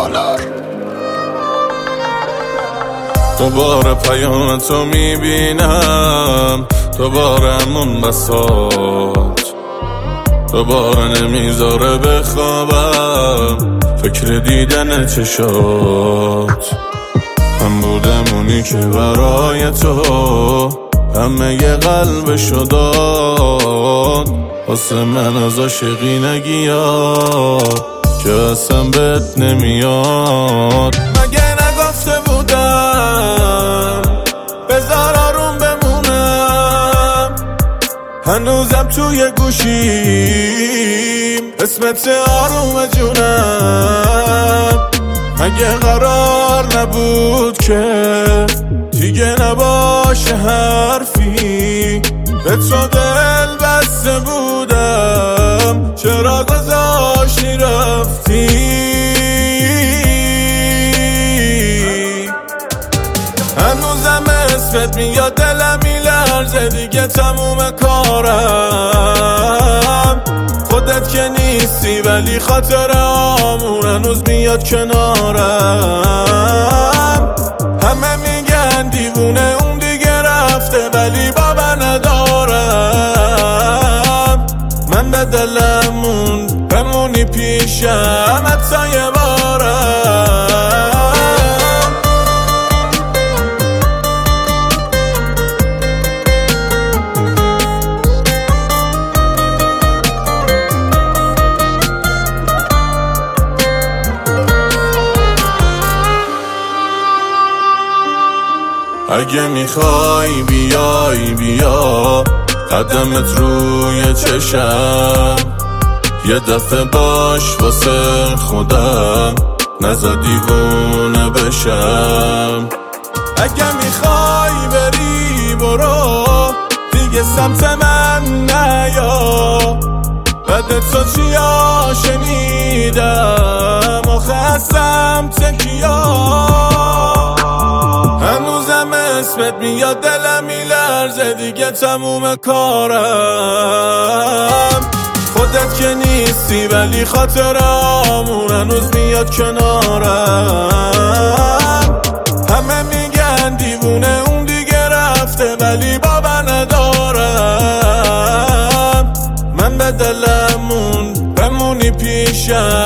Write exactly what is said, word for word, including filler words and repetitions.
تالار. دوباره پیام تو میبینم، دوباره همون بساط، دوباره نمیذاره بخوابم فکر دیدن چشات. من بودم اونی که برای تو همه ی قلبشو داد، واسه من از عاشقی نگیاد که اصلا بهت نمیاد. مگه نگفته بودم بذار آروم بمونم، هنوزم توی گوشیم اسمت آروم جونم. مگه قرار نبود که دیگه نباشه حرفی، به تو دل بسته بودم چرا گذاشتی رفتی. هنوزم اسمت میاد دلم میلرزه، دیگه تموم کارم. خودت که نیستی ولی خاطرامون هنوز میاد کنارم. همه میگن دیوونه اون دیگه رفته ولی باور ندارم. من به دلمون بمونی پیشم حتی یه بارم. اگه میخوای بیای بیا، قدمت روی چشم، یه دفعه باش واسه خودم نزا دیوونه بشم. اگه میخوای بری برو دیگه سمت من نیا، بعد تو چیا شنیدم آخه از سمت کیا. هنوزم اسمت میاد دلم میلرزه، دیگه تموم کارم. خودت که نیستی ولی خاطرامون هنوز میاد کنارم. همه میگن دیوونه اون دیگه رفته ولی باور ندارم. من به دلمون بمونی پیشم